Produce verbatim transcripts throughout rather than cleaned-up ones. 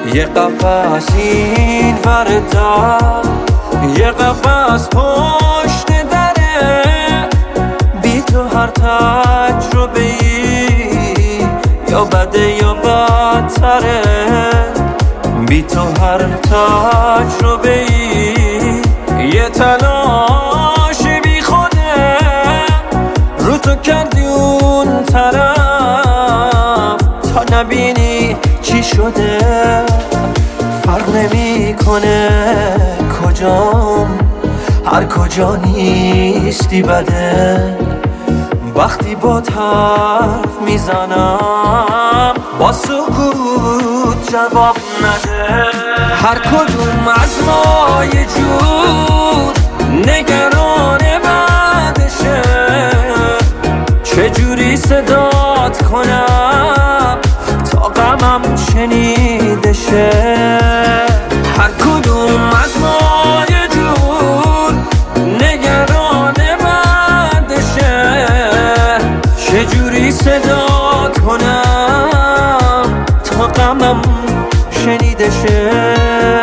یه قفس این وردا، یه قفس پشت دره، بی تو هر تجربه ای یا بده یا بدتره، بی تو هر تجربه ای یه تلاش بی خوده، رو تو کردی اون طرف تا نبینی چی شده. فرق نمی کنه کجام، هر کجا نیستی بده. وقتی با حرف میزنم با سکوت جواب نده. هر کدوم از ما یه جور نگران بعدشه، چجوری صدات کنم تا غمم شنیده شه. هر کدوم از ما یه جور نگران بعدشه، چجوری صدات کنم تا غمم شنیده شه.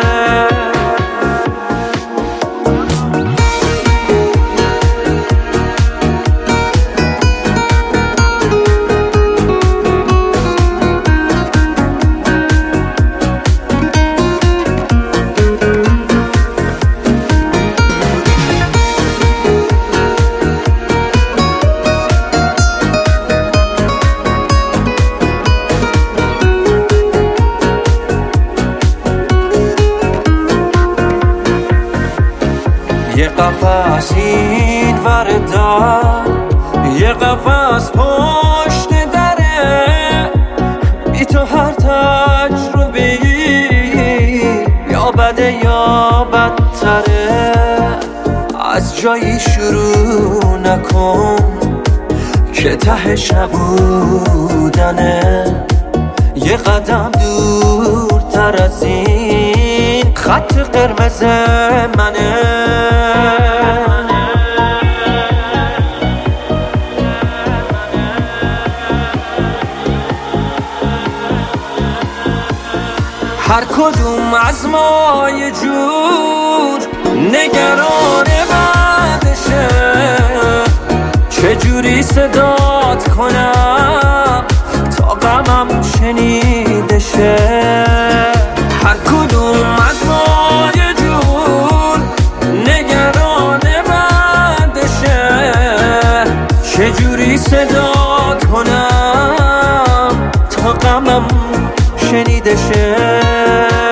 یه قفس این وردا، یه قفس پشت دره، بی تو هر تجربه ای یا بده یا بدتره. از جایی شروع نکن که تهش نبودنه، یه قدم دورتر از این خط قرمز منه. هر کدوم از ما یه جور نگران بعدشه، چجوری صدات کنم تا غمم شنیده شه. هر کدوم از ما یه جور نگران بعدشه، چجوری صدات کنم تا غمم شنیده شه.